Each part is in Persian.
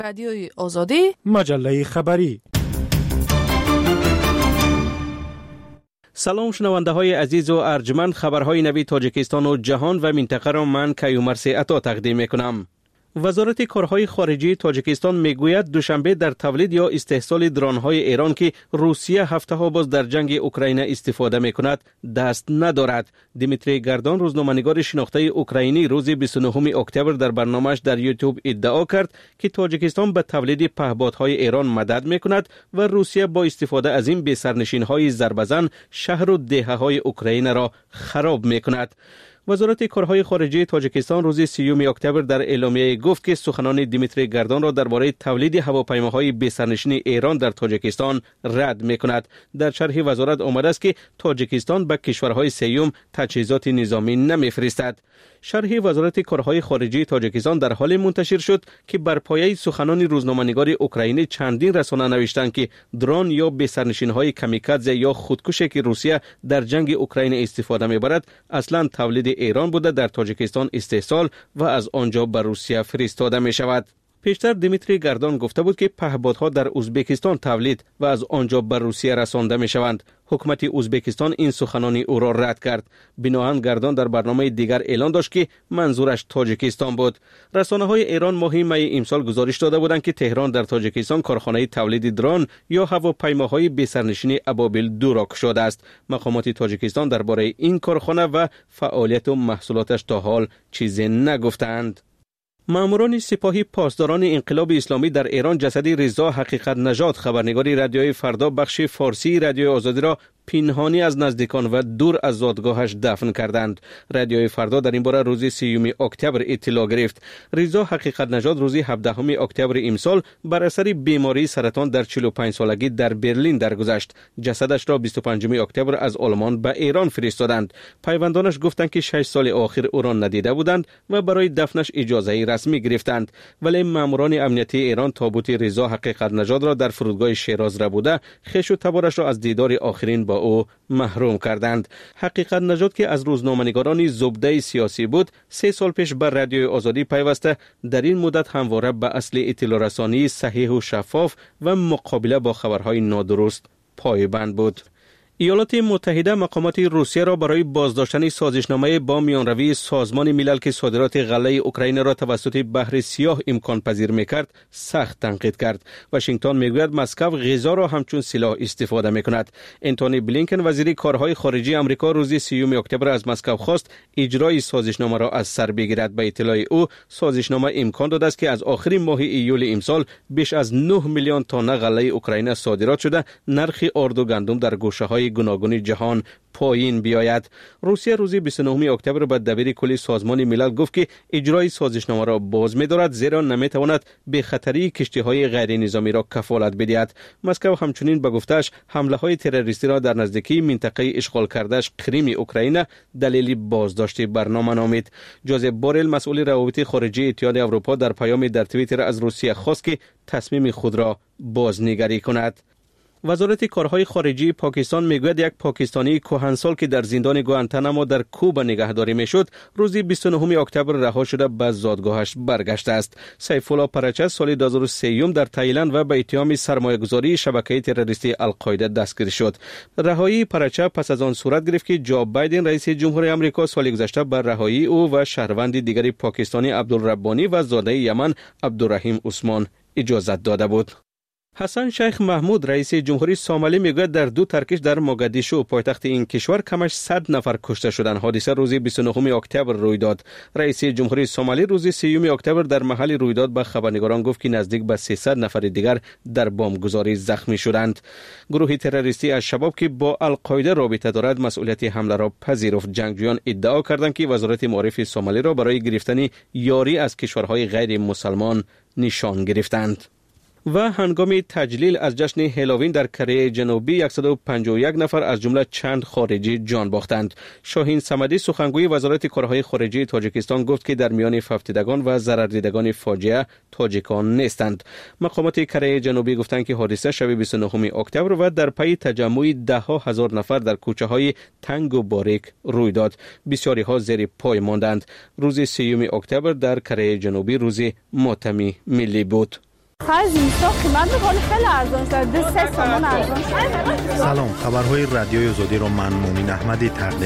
رادیوی آزادی، مجله خبری. سلام شنونده های عزیز و ارجمند، خبرهای نوی تاجیکستان و جهان و منطقه را من کیومرث عطا تقدیم میکنم. وزارت کارهای خارجه تاجیکستان میگوید دوشنبه در تولید یا استحصال درون‌های ایران که روسیه هفته‌ها باز در جنگ اوکراین استفاده میکند دست ندارد. دیمیتری گردان، روزنامه‌نگار شناخته اوکراینی، روز 29 اکتبر در برنامه‌اش در یوتیوب ادعا کرد که تاجیکستان به تولید پهپادهای ایران مدد میکند و روسیه با استفاده از این به سرنشین‌های ضربه‌زن شهر و دهه‌های اوکراین را خراب میکند. وزارت کارهای خارجه تاجیکستان روز 30 اکتبر در اعلامیه گفت که سخنان دیمیتری گردان را درباره تولید هواپیماهای بی سرنشین ایران در تاجیکستان رد می‌کند. در شرح وزارت آمده است که تاجیکستان به کشورهای سوم تجهیزات نظامی نمی‌فرستد. شرح وزارت کارهای خارجه تاجیکستان در حال منتشر شد که بر پایه سخنان روزنامه‌نگار اوکراینی چندین رسانه نوشتند که درون یا بی سرنشین‌های کامیکادزه یا خودکشی که روسیه در جنگ اوکراین استفاده می‌برد اصلاً تولید ایران بوده، در تاجیکستان استحصال و از آنجا به روسیه فرستاده می شود. پیشتر دیمیتری گردان گفته بود که پهپادها در ازبکستان تولید و از آنجا به روسیه رسانده می شوند. حکومت ازبکستان این سخنان او را رد کرد. بناهن گردان در برنامه دیگر اعلان داشت که منظورش تاجیکستان بود. رسانه‌های ایران ماه می امسال گزارش داده بودند که تهران در تاجیکستان کارخانه تولید درون یا هواپیماهای بی سرنشین ابابیل 2 را گشوده است. مقامات تاجیکستان درباره این کارخانه و فعالیت و محصولاتش تا حال چیزی نگفتند. ماموران سپاهی پاسداران انقلاب اسلامی در ایران جسد رضا حقیقت نژاد، خبرنگار رادیوی فردا بخش فارسی رادیوی آزادی را پنهانی از نزدیکان و دور از زادگاهش دفن کردند. رادیوی فردا در این باره روز 30 اکتبر اطلاع گرفت. رضا حقیقت نژاد روز 17 اکتبر امسال بر اثر بیماری سرطان در 45 سالگی در برلین درگذشت. جسدش را 25 اکتبر از آلمان به ایران فرستادند. پیوندانش گفتند که 6 سال آخر او را ندیده بودند و برای دفنش اجازه رسمی گرفتند، ولی ماموران امنیتی ایران تابوت رضا حقیقت نژاد را در فرودگاه شیراز ربوده خویش و تبارش را از دیدار آخرین با او محروم کردند. حقیقت نژاد که از روزنامه‌نگاران زبده سیاسی بود، 3 سال پیش بر رادیوی آزادی پیوسته در این مدت همواره به اصل اطلاع رسانی صحیح و شفاف و مقابله با خبرهای نادرست پایبند بود. ایالات متحده مقامات روسیه را برای بازداشتن سازشنامه با میانروی سازمان ملل که صادرات غله اوکراین را توسط بحر سیاه امکان پذیر میکرد سخت تنقید کرد. واشنگتن میگوید مسکو غذا را همچون سلاح استفاده میکند. انتونی بلینکن وزیر کارهای خارجه آمریکا روز 30 اکتبر از مسکو خواست اجرای سازشنامه را از سر بگیرد. به اطلاع او سازشنامه امکان داده است که از آخر ماه ایول امسال بیش از 9 میلیون تن غله اوکراین صادرات شده نرخ آرد و گندم در گوشه‌های گوناگون جهان پایین بیاید. روسیه روز 29 اکتبر به دبیر کل سازمان ملل گفت که اجرای سازشنامه را باز می‌دارد، زیرا نمی‌تواند به خطری کشتی‌های غیر نظامی را کفالت بدهد. مسکو همچنین به گفته‌اش حمله‌های تروریستی را در نزدیکی منطقه اشغال کرده‌اش کریم اوکراین دلیل بازداشت برنامه نامید. جوزف بورل مسئول روابط خارجه اتحاد اروپا در پیامی در توییتر از روسیه خواست که تصمیم خود را بازنگری کند. وزارت کارهای خارجه پاکستان میگوید یک پاکستانی کهنسال که در زندان گوانتانامو در کوبا نگهداری میشد روز 29 اکتبر رها شده به زادگاهش برگشته است. سیف الله پرچه سال 2003 در تایلند و به اتهام سرمایه‌گذاری شبکه تروریستی القاعده دستگیر شد. رهایی پرچه پس از آن صورت گرفت که جو بایدن رئیس جمهور آمریکا سال گذشته بر رهایی او و شهروند دیگری پاکستانی عبدالربانی و زاده یمن عبدالرحیم عثمان اجازت داده بود. حسن شیخ محمود رئیس جمهوری سومالی میگوید در 2 ترکش در موگادیشو پایتخت این کشور کمش 100 نفر کشته شدند. حادثه روز 29 اکتبر روی داد. رئیس جمهوری سومالی روز 30 اکتبر در محل رویداد به خبرنگاران گفت که نزدیک به 300 نفر دیگر در بمبگذاری زخمی شدند. گروه تروریستی الشباب که با القاعده رابطه دارد مسئولیت حمله را پذیرفت. جنگجویان ادعا کردند که وزارت معارف سومالی را برای گرفتن یاری از کشورهای غیر مسلمان نشان گرفتند. و هنگام تجلیل از جشن هالووین در کره جنوبی 151 نفر از جمله چند خارجی جان باختند. شاهین صمدی سخنگوی وزارت کارهای خارجه تاجیکستان گفت که در میان ففتیدگان و ضرر دیدگان فاجعه تاجیکان نیستند. مقامات کره جنوبی گفتند که حادثه شب 29 اکتبر و در پی تجمع 10,000 نفر در کوچه های تنگ و باریک روی داد. بسیاری ها زیر پای ماندند. روز 30 اکتبر در کره جنوبی روز ماتم ملی بود. سلام، خبرهای رادیوی آزادی رو من مومین احمدی تقدیم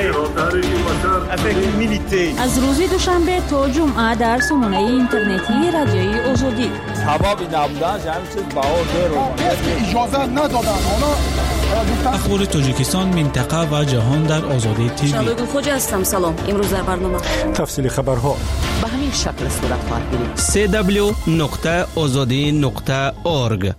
می‌کنم. از روز دوشنبه تا جمعه در سامانه اینترنتی رادیوی آزادی. سبب نبودن همین چیز باور اجازه ندادن. اخبار تاجیکستان، منطقه و جهان در آزادی تیوی. شادو خوجا هستم. سلام. امروز در برنامه تفصیل خبرها به همین شکل صورت خواهد گرفت. www.azadi.org.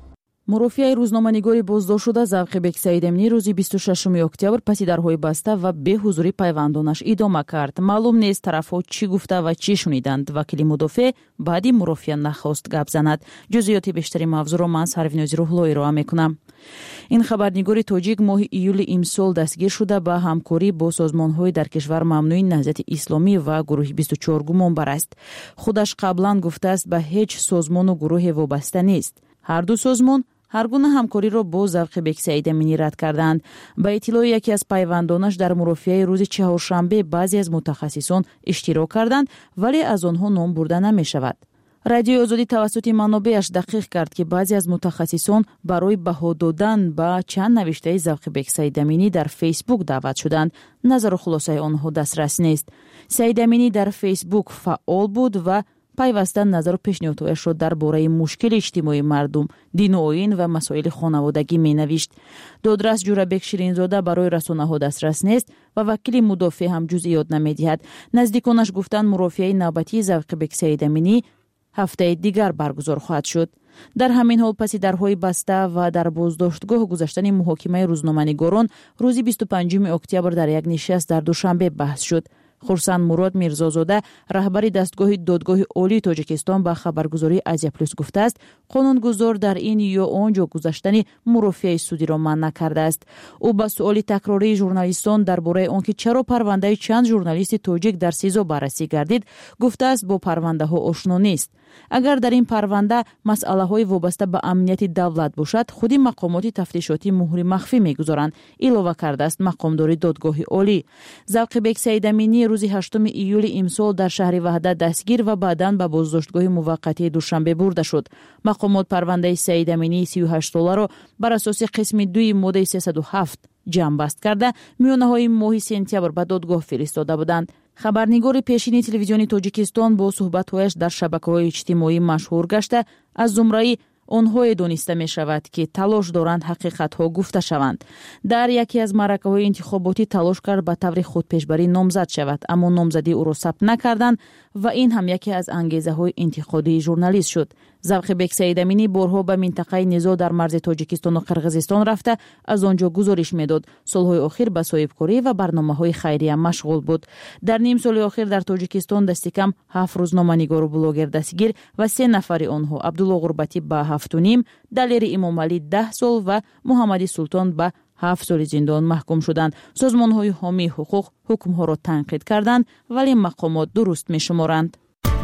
مرافعه روزنامه‌نگاری بازداشت شده زوق بک سعید امینی روزی 26 اکتبر پس درهای بسته و به حضوری پیوندانش ادامه کرد. معلوم نیست طرف‌ها چی گفته و چی شنیدند. وکیل مدافع بعدی مرافعه نخواست گپ زند. جزئیات بیشتری موضوع را من سرویناز روحلویی را میکنم. این خبرنگار تاجیک ماه ایول امسال دستگیر شده با همکاری با سازمان‌های در کشور ممنوع نهضت اسلامی و گروه 24 گمان بر است. خودش قبلا گفته است به هیچ سازمان و گروه وابسته نیست. هر دو سازمان هر گونه همکاری را با زوق بک سعید امینی رد کردند. با اطلاع یکی از پیوندانش در مرافعه روز چهارشنبه بعضی از متخصصان اشتراک کردند ولی از آنها نام برده نمی شود. رادیو آزادی توسط منابعش دقیق کرد که بعضی از متخصصان برای بها دادن به چند نوشته زوق بک سعید امینی در فیسبوک دعوت شدند. نظر و خلاصه آنها دسترس نیست. سعید امینی در فیسبوک فعال بود و پیوسته نظر و پیشنهادش را درباره مشکل اجتماعی مردم، دین و آیین و مسائل خانوادگی می نوشت. دادرس جورابک شیرینزاده برای رسانه‌ها دسترس نیست و وکیل مدافع هم جزئیات نمی‌دهد. نزدیکانش گفتند مرافعه نوبتی زوق بک سعید امینی هفته دیگر برگزار خواهد شد. در همین حال پس درهای بسته و در بازداشتگاه گذشتن محاکمه روزنامه‌نگاران روز 25 اکتبر در یک نشست در دوشنبه بحث شد. خورسند مراد میرزازاده رهبر دستگاه دادگاه عالی تاجیکستان با خبرگزاری آزیا پلاس گفته است قانونگذار در این یا آنجا گذاشتن مرافعه سودی را منع کرده است. او با سؤال تکراری ژورنالیستان درباره آنکه چرا پرونده چند ژورنالیست تاجیک در سیزو بررسی گردید گفته است با پرونده ها آشنا نیست. اگر در این پرونده مسئله های وابسته به امنیت دولت باشد خودی مقامات تفتیشاتی مهر مخفی میگذارند. علاوه کرده است مقامدار دادگاه عالی. زوق بک سعید امینی روز 8 ایول امسال در شهر وحدت دستگیر و بعداً به بازداشتگاه موقتی دوشنبه برده شد. مقامات پرونده سعید امینی 38 ساله را بر اساس قسم 2 ماده 307 جمع بست کرده میانه های ماه سپتامبر به دادگاه فرستاده بودند. خبرنگار پیشین تلویزیون تاجیکستان با صحبت‌هایش در شبکه‌های اجتماعی مشهور گشته از زمره آنها دانسته می شود که تلاش دارند حقیقت‌ها گفته شوند. در یکی از معرکه‌های انتخاباتی تلاش کرد به طور خودپیشبری نامزد شود اما نامزدی او را ثبت نکردند و این هم یکی از انگیزه‌های انتقادی ژورنالیست شد. زوق بک سعید امینی بارها به منطقه نزاع در مرز تاجیکستان و قرقیزستان رفته از آنجا گزارش میداد. سالهای اخیر به صاحبکاری و برنامه‌های خیریه مشغول بود. در نیم سال اخیر در تاجیکستان دست کم 7 روزنامه‌نگار و بلاگر دستگیر و 3 نفر آنها عبدالله غربتی به 7.5، دلیر امام علی 10 سال و محمدی سلطان به 7 سال زندان محکوم شدند. سازمان‌های حامی حقوق حکم‌ها را تنقید کردند ولی مقامات درست می‌شمارند.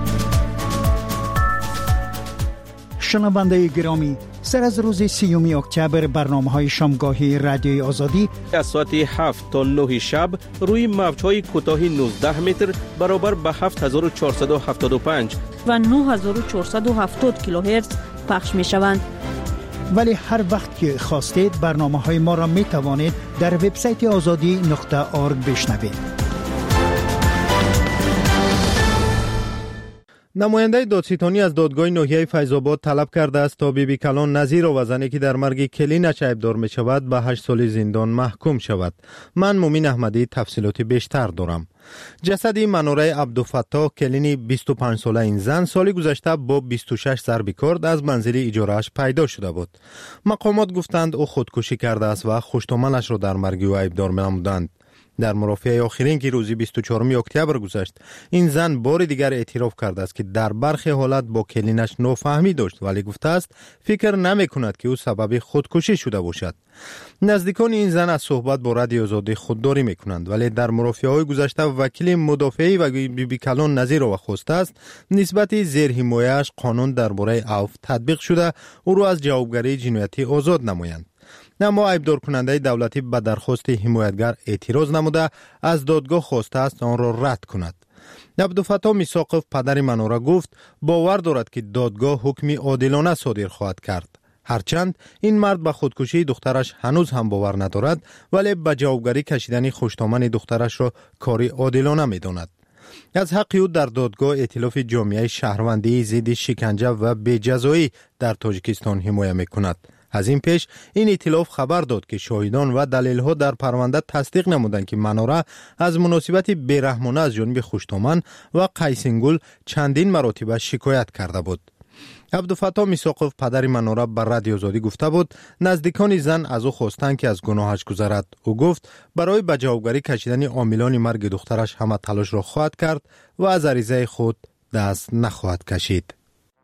شنونده گرامی، سر از روز 30 اکتبر برنامه‌های شامگاهی رادیوی آزادی از ساعت 7 تا 9 شب روی موج‌های کوتاه 19 متر برابر به 7475 و 9470 کیلوهرتز پخش می‌شوند. ولی هر وقت که خواستید برنامه‌های ما را می‌توانید در وبسایت azadi.org بشنوید. نماینده دادستانی از دادگاه ناحیه فیض‌آباد طلب کرده است تا بیبی کلان نظیر و زنی که در مرگ کلینش عیبدار می شود به 8 سال زندان محکوم شود. من مومین احمدی تفصیلات بیشتر دارم. جسد منوره عبدالفتاح کلینی 25 ساله این زن سال گذشته با 26 ضرب کارد از منزل اجاره‌اش پیدا شده بود. مقامات گفتند او خودکشی کرده است و خوشتومنش را در مرگ او عیبدار نمودند. در مرافعه آخرین که روز 24 اکتبر گذشت این زن بار دیگر اعتراف کرده است که در برخی حالت با کلینش نافهمی داشت ولی گفته است فکر نمی کند که او سبب خودکشی شده باشد. نزدیکان این زن از صحبت با رادیو آزادی خودداری می کنند ولی در مرافعه های گذشته وکیل مدافعی و بیبی کلان نظیر را خواسته است نسبت زیر حمایه‌اش قانون درباره عفو تطبیق شده او را از جوابگری جنایتی آزاد نمایند. اما عیبدار کننده دولتی به درخواست حمایتگر اعتراض نموده از دادگاه خواسته است آن را رد کند. عبدالفتاح میثاقوف پدر منورا گفت باور دارد که دادگاه حکمی عادلانه صادر خواهد کرد. هرچند این مرد به خودکشی دخترش هنوز هم باور ندارد، ولی به جوابگری کشیدن خوشتامن دخترش را کاری عادلانه می‌داند. از حق او در دادگاه ائتلاف جامعه شهروندی ضد شکنجه و بی‌جزایی در تاجیکستان حمایت می‌کند. از این پیش این ائتلاف خبر داد که شاهدان و دلایل‌ها در پرونده تصدیق نمودند که مناره از مناسبت بی‌رحمانه از جانب خوشتامن و قیسینگل چندین مراتب شکایت کرده بود. عبدالفتاح میثاقوف پدر مناره بر رادیو آزادی گفته بود نزدیکان زن از او خواستند که از گناهش گذرد. او گفت برای به جوابگری کشیدن عاملان مرگ دخترش همه تلاش را خواهد کرد و از عریضه خود دست نخواهد کشید.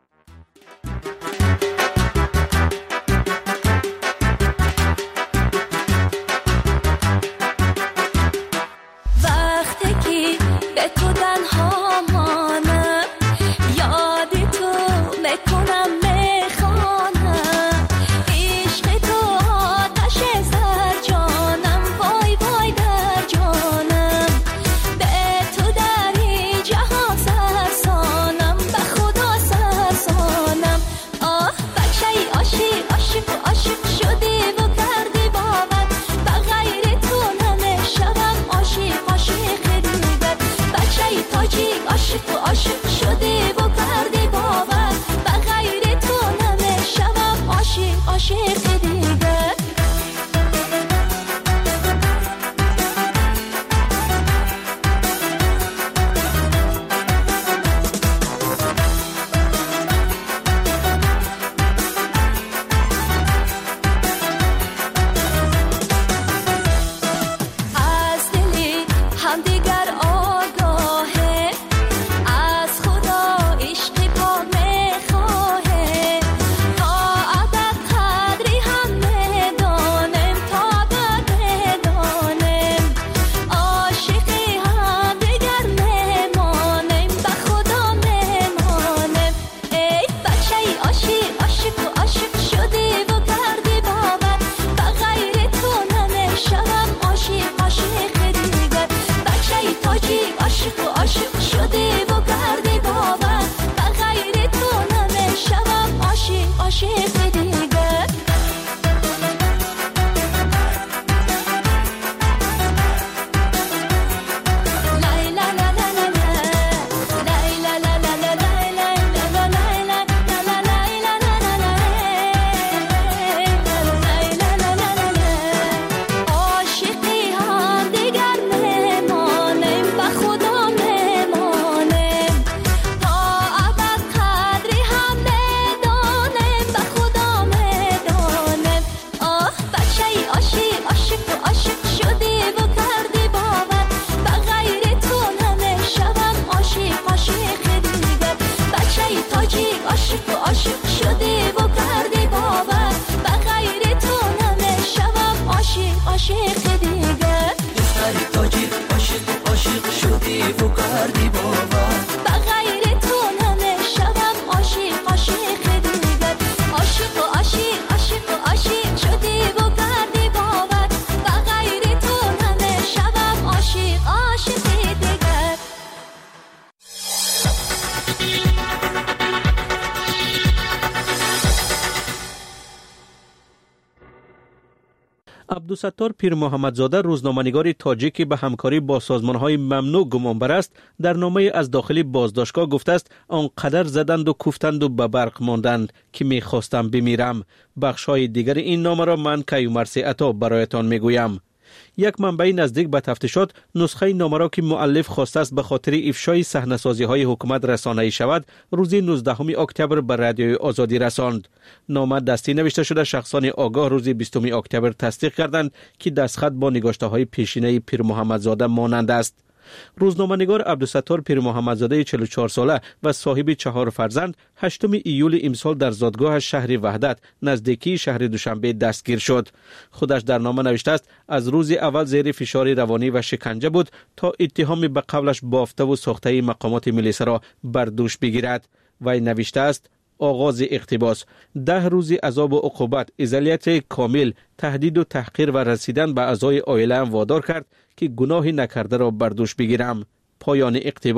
عبدالستار پیر محمدزاده روزنامه‌نگار تاجیکی به همکاری با سازمان‌های ممنوع گمانبر است در نامه از داخل بازداشتگاه گفته است آنقدر زدند و کوفتند و به برق ماندند که می‌خواستم بمیرم. بخش‌های دیگر این نامه را من کیومرثی عطا برایتان می‌گویم. یک منبع نزدیک به تفتیشات نسخه نامه را که مؤلف خواسته است به خاطر افشای صحنه‌سازی‌های حکومت رسانه‌ای شود روز 19 اکتبر به رادیوی آزادی رساند. نامه دستی نوشته شده شخصان آگاه روز 20 اکتبر تصدیق کردند که دستخط با نگاشته‌های پیشینه پیر محمدزاده مانند است. روزنامه‌نگار عبدالستار پیر محمدزاده 44 ساله و صاحب 4 فرزند 8 ایول امسال در زادگاه شهر وحدت نزدیکی شهر دوشنبه دستگیر شد. خودش در نامه نوشته است از روز اول زیر فشار روانی و شکنجه بود تا اتهام به قولش بافته و ساخته مقامات ملیسا را بر دوش بگیرد. وی نوشته است آغاز اقتباس 10 روز عذاب و عقوبت، ازالیت کامل، تهدید و تحقیر و رسیدن به اعضای عائله وادار کرد که گناهی نکرده را بر دوش بگیرم. پایان اقتباس.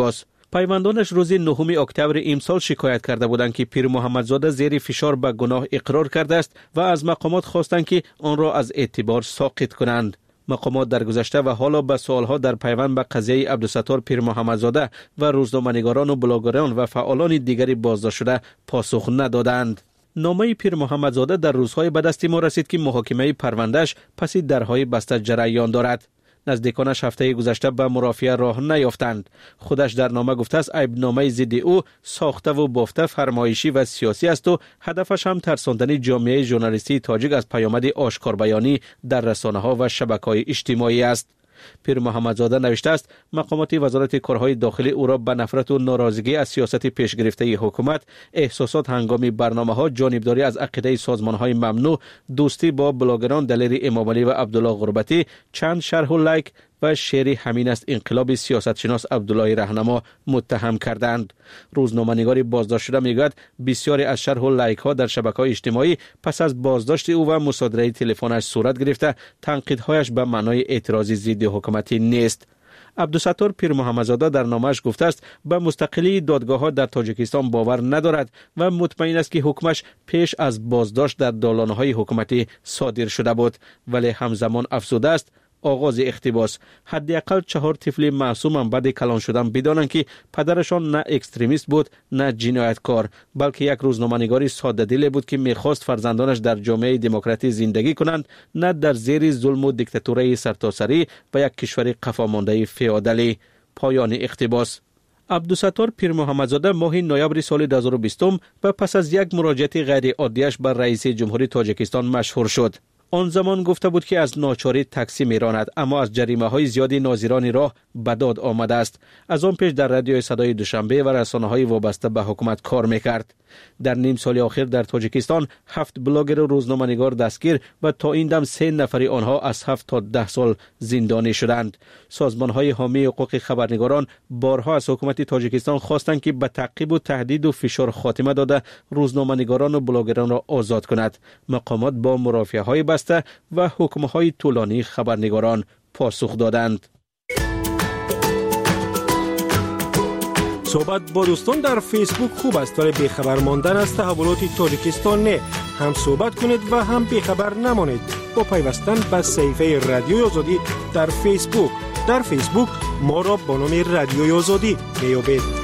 پیوندانش روز 9 اکتبر امسال شکایت کرده بودند که پیر محمدزاده زیر فشار به گناه اقرار کرده است و از مقامات خواستند که آن را از اعتبار ساقط کنند. مقامات در گذشته و حالا به سوالها در پیوند به قضیه عبدالستار پیر محمدزاده و روزنامه‌نگاران و بلاگران و فعالان دیگری بازداشت شده پاسخ ندادند. نامه پیر محمدزاده در روزهای به دست ما رسید که محاکمه پروندهش پس درهای بسته جریان دارد. نزدیکانش هفته گذشته به مرافعه راه نیافتند. خودش در نامه گفته است عیبنامه ضد او ساخته و بافته فرمایشی و سیاسی است و هدفش هم ترساندن جامعه ژورنالیستی تاجیک از پیامد آشکار بیانی در رسانه‌ها و شبکه‌های اجتماعی است. پیر محمدزاده نوشته است مقامات وزارت کارهای داخلی او را به نفرت و ناراضگی از سیاست پیشگرفته حکومت، احساسات هنگام برنامه‌ها، جانبداری از عقیده سازمان‌های ممنوع، دوستی با بلاگران دلیر امامعلی و عبدالله غربتی، چند شرح و لایک و شعر همین است انقلاب سیاستشناس عبدالله رهنما متهم کردند. روزنامه‌نگاری بازداشت شده میگوید بسیاری از شرح و لایک ها در شبکه‌های اجتماعی پس از بازداشت او و مصادره تلفنش صورت گرفته تنقیدهایش به معنای اعتراضی ضد حکومتی نیست. عبدالستار پیر محمدزاده در نامش گفته است به مستقلی دادگاه‌ها در تاجیکستان باور ندارد و مطمئن است که حکمش پیش از بازداشت در دالان‌های حکومتی صادر شده بود، ولی همزمان افزوده است آغاز اقتباس حداقل 4 طفل معصوم هم بعد کلان شدن بدانند که پدرشان نه اکستریمیست بود نه جنایتکار، بلکه یک روزنامه‌نگاری ساده دل بود که میخواست فرزندانش در جامعه دموکراتی زندگی کنند، نه در زیر ظلم و دیکتاتوری سرتاسری و یک کشور قفامانده فئودالی. پایان اقتباس. عبدالستار پیر محمدزاده ماه نوامبر سال 2020 و پس از یک مراجعت غیر عادیش بر رئیس جمهوری تاجیکستان مشهور شد. آن زمان گفته بود که از ناچاری تاکسی میراند، اما از جریمه‌های زیادی ناظران راه به داد آمده است. از آن پیش در رادیوی صدای دوشنبه و رسانه‌های وابسته به حکومت کار میکرد. در نیم سال اخیر در تاجیکستان 7 بلاگر و روزنامه‌نگار دستگیر و تا این دم 3 نفر آنها از 7 تا 10 سال زندانی شدند. سازمان‌های حامی حقوق خبرنگاران بارها از حکومت تاجیکستان خواستند که به تعقیب و تهدید و فشار خاتمه داده روزنامه‌نگاران و بلاگران را آزاد کند. مقامات با مرافعه‌های بسته و حکم‌های طولانی خبرنگاران پاسخ دادند. صحبت با دوستان در فیسبوک خوب است، ولی بیخبر ماندن از تحولات تاجیکستان نه. هم صحبت کنید و هم بیخبر نمانید با پیوستن به صفحه رادیوی آزادی در فیسبوک. در فیسبوک ما را با نام رادیوی آزادی میابید.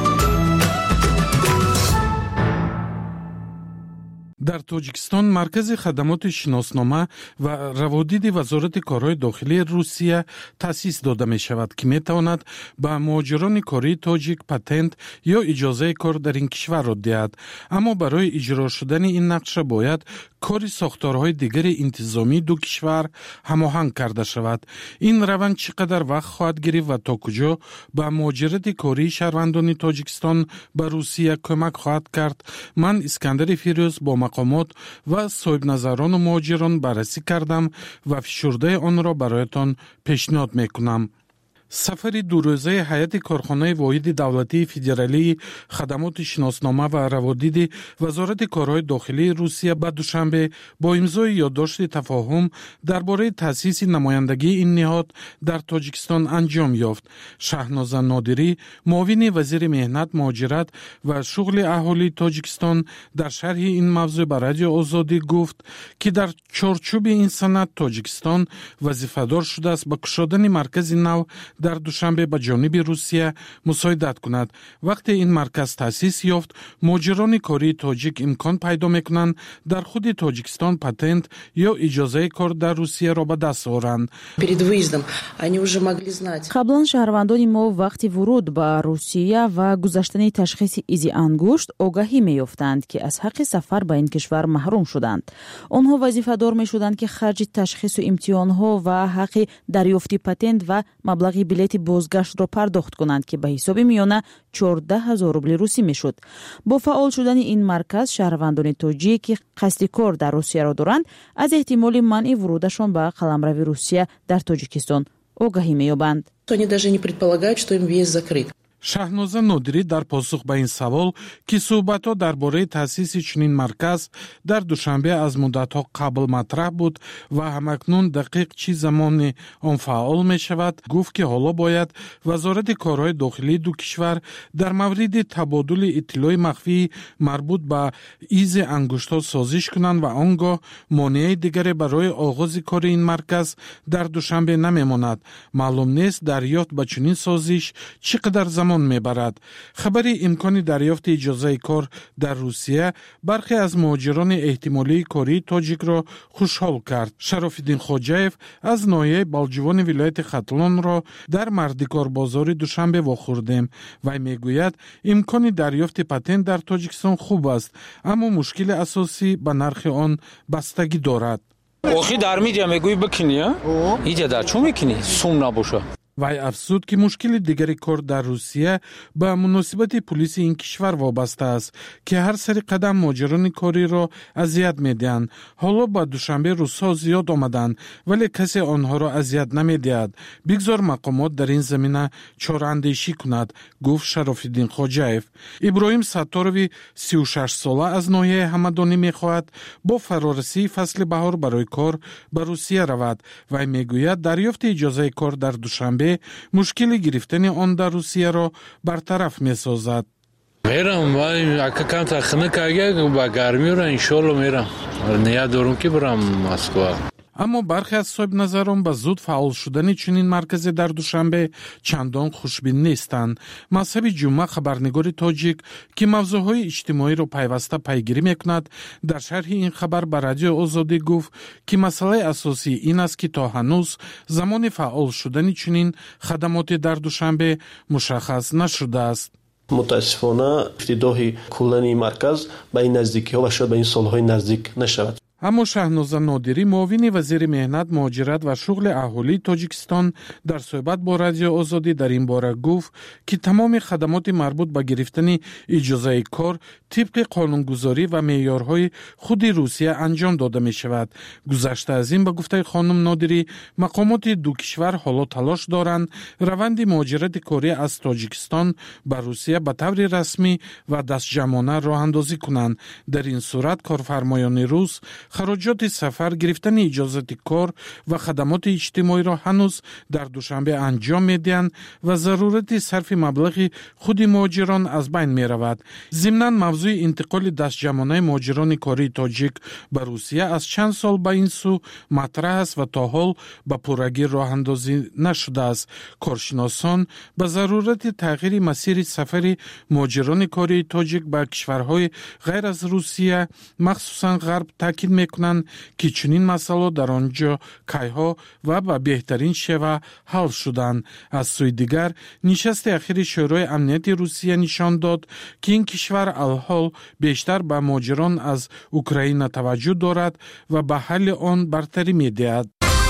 در تاجیکستان مرکز خدمات شناسنامه و روادید وزارت کارهای داخلی روسیه تأسیس داده می شود که می تواند به مهاجران کاری تاجیک پتنت یا اجازه کار در این کشور را دهد، اما برای اجرا شدن این نقشه باید کار ساختارهای دیگر انتظامی دو کشور هماهنگ کرده شود. این روند چقدر وقت خواهد گرفت و تا کجا به مهاجرت کاری شهروندان تاجیکستان به روسیه کمک خواهد کرد؟ من اسکندر فیروز با مقامات و صاحب نظران و مهاجران بررسی کردم و فشرده آن را برایتان پیشنهاد میکنم. سفر دو روزه هیئت کارخانه واحد دولتی فدرالی خدمات شناسنامه و روادید وزارت کارهای داخلی روسیه به دوشنبه با امضای یادداشت تفاهم درباره تأسیس نمایندگی این نهاد در تاجیکستان انجام یافت. شهناز نادری، معاون وزیر مهنت، مهاجرت و شغل اهالی تاجیکستان، در شرح این موضوع به رادیو آزادی گفت که در چارچوب این سند تاجیکستان وظیفه‌دار شده است به گشادن مرکز نو در دوشنبه به جانب روسیه مساعدت کند. وقتی این مرکز تأسیس یافت، مهاجران کاری تاجیک امکان پیدا میکنند در خود تاجیکستان پتنت یا اجازه کار در روسیه را به دست آورند. قبلا شهروندان ما وقتی ورود به روسیه و گذاشتن تشخیص ایزی انگشت آگاهی می‌یافتند که از حق سفر به این کشور محروم شدند. آنها وظیفه دار می‌شدند که خرج تشخیص و امتحان‌ها و حق دریافت پتنت و مبلغ بلیت بازگشت را پرداخت کنند که به حساب میانه 14,000 روبل روسی میشد. با فعال شدن این مرکز، شهروندان تاجیک که قصد کار در روسیه را دارند از احتمال منع ورودشان به قلمرو روسیه در تاجیکستان آگاهی می‌یابند. شهنازه نادری در پاسخ به این سوال که صحبت‌ها درباره تأسیس چنین مرکز در دوشنبه از مدت‌ها قبل مطرح بود و همکنون دقیق چه زمان آن فعال می‌شود، گفت که حالا باید وزارت کارهای داخلی دو کشور در مورد تبادل اطلاع مخفی مربوط به ایز انگشت‌ها سازش کنند و آنگاه مانع دیگری برای آغاز کار این مرکز در دوشنبه نمی‌ماند. معلوم نیست دریافت به چنین سازش چقدر زمان میبرد. خبری امکان دریافت اجازه کار در روسیه برخی از مهاجران احتمالی کاری تاجیک را خوشحال کرد. شرافالدین خوجاєв از ناحیه بالجوان ولایت ختلان را در مردکار بازار دوشنبه واخوردیم. وی میگوید امکان دریافت پتنت در تاجیکستان خوب است، اما مشکل اساسی به نرخ آن بستگی دارد. آخی در میدیا میگوی بکنی ها؟ اینجا در چون میکنی؟ سوم نباشه. وی افزود که مشکل دیگری کار در روسیه به مناسبت پلیس این کشور وابسته است که هر سری قدم مهاجران کاری را اذیت میدهند. حالا با دوشنبه روس‌ها زیاد آمدند ولی کسی آنها را اذیت نمیدهد. بگذار مقامات در این زمینه چاره‌اندیشی کند، گفت شرافالدین خوجاєв. ابراهیم ستاروی 36 ساله از ناحیه همدانی میخواهد با فرارسی فصل بهار برای کار به روسیه رود. وی میگوید دریافت اجازه کار در دوشنبه مشکل گرفتن آن در روسیه را برطرف می سازد. میرم اگه کم تخنه که با گرمی را انشالله میرم. نیت دارم که برم مسکو. اما برخی از صاحب نظران به زود فعال شدن چنین مرکز در دوشنبه چندان خوشبین نیستند. مذهب جمعه خبرنگار تاجیک که موضوعهای اجتماعی را پیوسته پیگیری میکند در شرح این خبر به رادیو آزادی گفت که مسئله اساسی این است که تا هنوز زمان فعال شدن چنین خدمات در دوشنبه مشخص نشده است. متاسفانه افتتاح کلن مرکز به این نزدیکی ها و شاید به این سالهای نزدیک نشود. اما شهنازه نادری معاون وزیر مهنت، مهاجرت و شغل اهالی تاجیکستان در صحبت با رادیو آزادی در این باره گفت که تمام خدمات مربوط به گرفتن اجازه کار طبق قانونگذاری و معیارهای خود روسیه انجام داده می شود. گذشته از این به گفته خانم نادری مقامات دو کشور حالا تلاش دارند روند مهاجرت کاری از تاجیکستان به روسیه به طور رسمی و دستجمعانه راه اندازی کنند. در این صورت کارفرمایان روس خراجات سفر، گرفتن اجازه کار و خدمات اجتماعی را هنوز در دوشنبه انجام میدهند و ضرورت صرف مبلغ خود مهاجران از بین می رود. ضمناً موضوع انتقال دستجمعانه مهاجران کاری تاجیک به روسیه از چند سال به این سو مطرح است و تا حال به پورگی راه اندازی نشده است. کارشناسان به ضرورت تغییر مسیر سفر مهاجران کاری تاجیک به کشورهای غیر از روسیه مخصوصاً غرب تاکید میکنند که چنین مسائل در آنجا کیها و به بهترین شیوه حل شدند. از سوی دیگر نشست اخیر شورای امنیت روسیه نشان داد که این کشور الحال بیشتر به مهاجران از اوکراین توجه دارد و به حل آن برتری میدهد.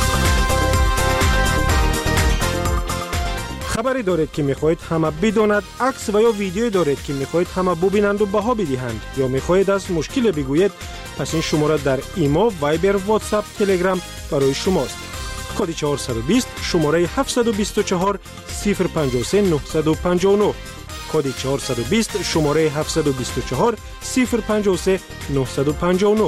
خبری دارید که میخواهید همه بداند، عکس و یا ویدیویی دارید که میخواهید همه ببینند و بها بدهند، یا میخواهید از مشکل بگویید، پس این شماره در ایما، وایبر، واتساپ، تلگرام برای شماست. کد 420 شماره 724 053 959. کد 420 شماره 724 053 959.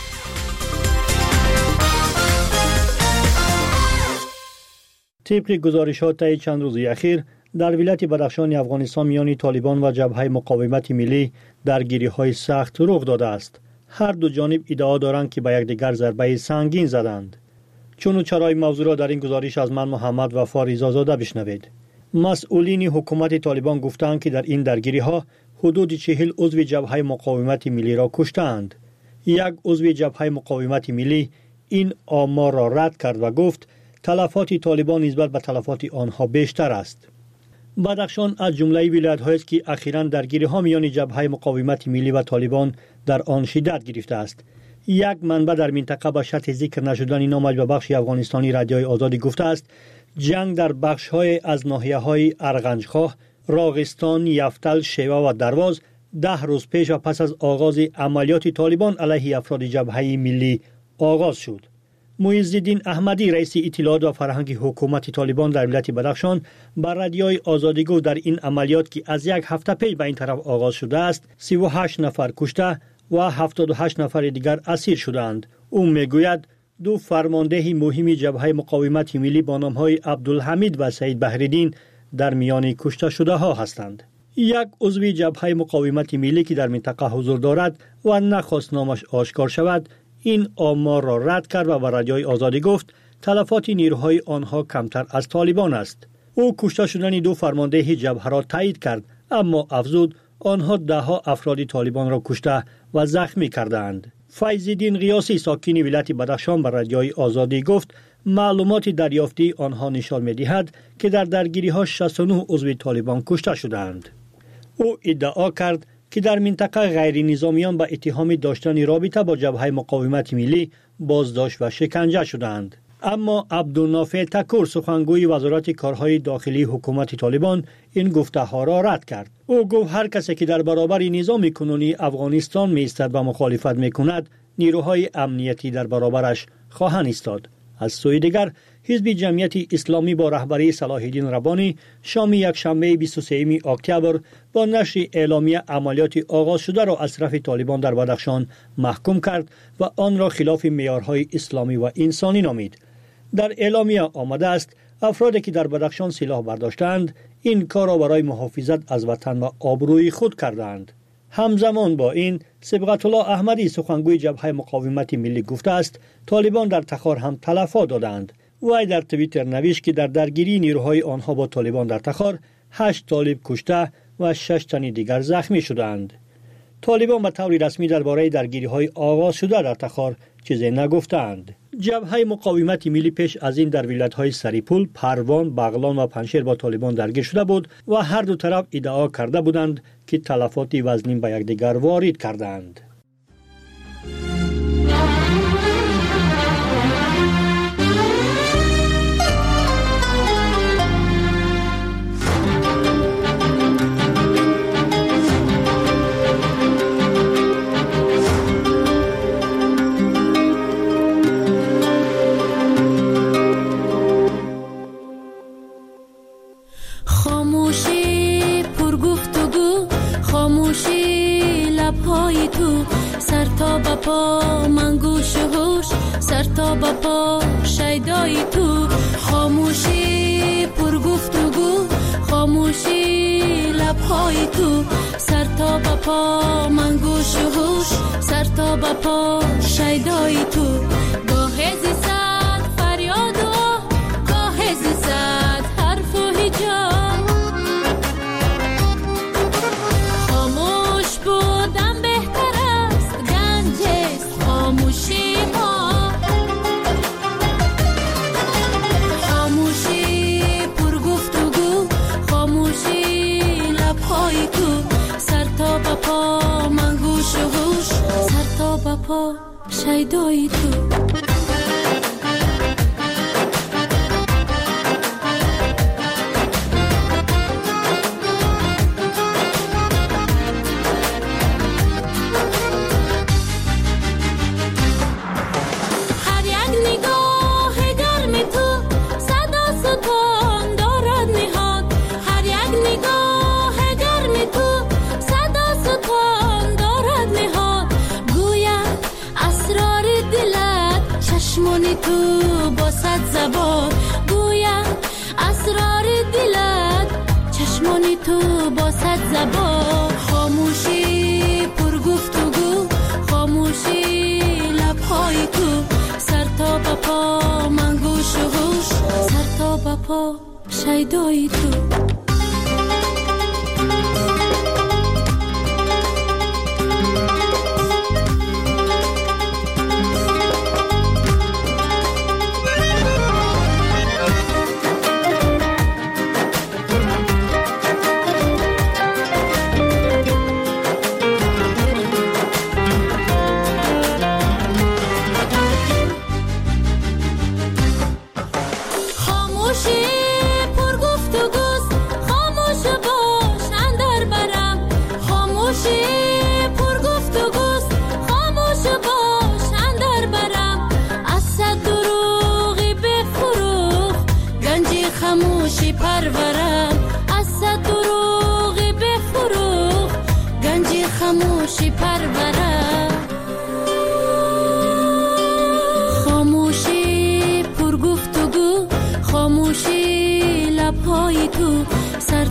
طبق گزارشات طی چند روز اخیر در ولایت بدخشان افغانستان میان طالبان و جبهه مقاومت ملی درگیری‌های سخت رخ داده است. هر دو جانب ادعا دارند که به یکدیگر ضربه سنگین زدند. چون چرای موضوع را در این گزارش از من محمد وفا رضازاده بشنوید. مسئولین حکومت طالبان گفتند که در این درگیری‌ها حدود 40 عضو جبهه مقاومت ملی را کشتند. یک عضو جبهه مقاومت ملی این آمار را رد کرد و گفت تلفات طالبان نسبت به تلفات آنها بیشتر است. بدخشان از جمله ولایت‌هایی است که اخیراً درگیری‌ها میان جبهه مقاومت ملی و طالبان در آن شدت گرفته است. یک منبع در منطقه به شرط ذکر نشدن نامش به بخش افغانستانی رادیوی آزادی گفته است جنگ در بخش‌های از ناحیه‌های ارغنجخواه، راغستان، یفتل، شیوه و درواز 10 روز پیش و پس از آغاز عملیات طالبان علیه افراد جبهه ملی آغاز شد. معزالدین احمدی رئیس اطلاعات و فرهنگ حکومت طالبان در ولایت بدخشان بر رادیوی آزادی گفت در این عملیات که از یک هفته پیش به این طرف آغاز شده است 38 نفر کشته و 78 نفر دیگر اسیر شدند. او میگوید دو فرمانده مهم جبهه مقاومت ملی با نام‌های عبدالحمید و سعید بحرالدین در میان کشته شده ها هستند. یک عضو جبهه مقاومت ملی که در منطقه حضور دارد و نخواست نامش آشکار شود این آمار را رد کرد و به رادیوی آزادی گفت تلفات نیروهای آنها کمتر از طالبان است. او کشته شدن دو فرمانده جبهه را تایید کرد اما افزود آنها دهها افراد طالبان را کشته و زخمی کردند. فیض‌الدین قیاسی ساکن ولایت بدخشان به رادیوی آزادی گفت معلومات دریافتی آنها نشان می‌دهد که در درگیری‌ها 69 عضو طالبان کشته شدند. او ادعا کرد که در منطقه غیر نظامیان به اتهام داشتن رابطه با جبهه مقاومت ملی بازداشت و شکنجه شدند. اما عبدالنافع تکور سخنگوی وزارت کارهای داخلی حکومت طالبان این گفته‌ها را رد کرد. او گفت هر کسی که در برابر نظام کنونی افغانستان می‌ایستد و مخالفت می‌کند نیروهای امنیتی در برابرش خواهند ایستاد. از سوی دیگر حزب جمعیت اسلامی با رهبری صلاح الدین ربانی شام یکشنبه 23 اکتبر با نشر اعلامیه عملیات آغاز شده را از طرف طالبان در بدخشان محکوم کرد و آن را خلاف معیارهای اسلامی و انسانی نامید. در اعلامیه آمده است افرادی که در بدخشان سلاح برداشتند این کار را برای محافظت از وطن و آبروی خود کردند. همزمان با این صبغت الله احمدی سخنگوی جبهه مقاومت ملی گفته است طالبان در تخار هم تلفات دادند. وی در توییتر نوشت که در درگیری نیروهای آنها با طالبان در تخار 8 طالب کشته و 6 تن دیگر زخمی شدند. طالبان به طور رسمی درباره درگیری‌های آغاز شده در تخار چیزی نگفتند. جبهه مقاومت ملی پیش از این در ولایت‌های سریپول، پروان، بغلان و پنجشیر با طالبان درگیر شده بود و هر دو طرف ادعا کرده بودند که تلفات وزنی به یکدیگر وارد کردند. پا من گوش و هوش سر تا با پا شیدای تو خاموشی پر گفتگو خاموشی لبهای تو سر تا با پا من گوش و هوش سر تا با پا شیدای تو گاه زیصد فریاد و گاه زیصد حرف و هجاب خاموش بودم پا من گوش و هوش سر تا با پا شیدای تو تو با صد زبان گویم اسرار دلت چشمانی تو با صد زبان خاموشی پر گفتگو خاموشی لبهای تو سر تا با پا من گوش و هوش سر تا با پا شیدای تو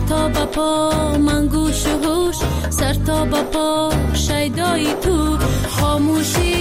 تا به پا من گوش و هوش، سر تا به پا شیدای تو. خاموشی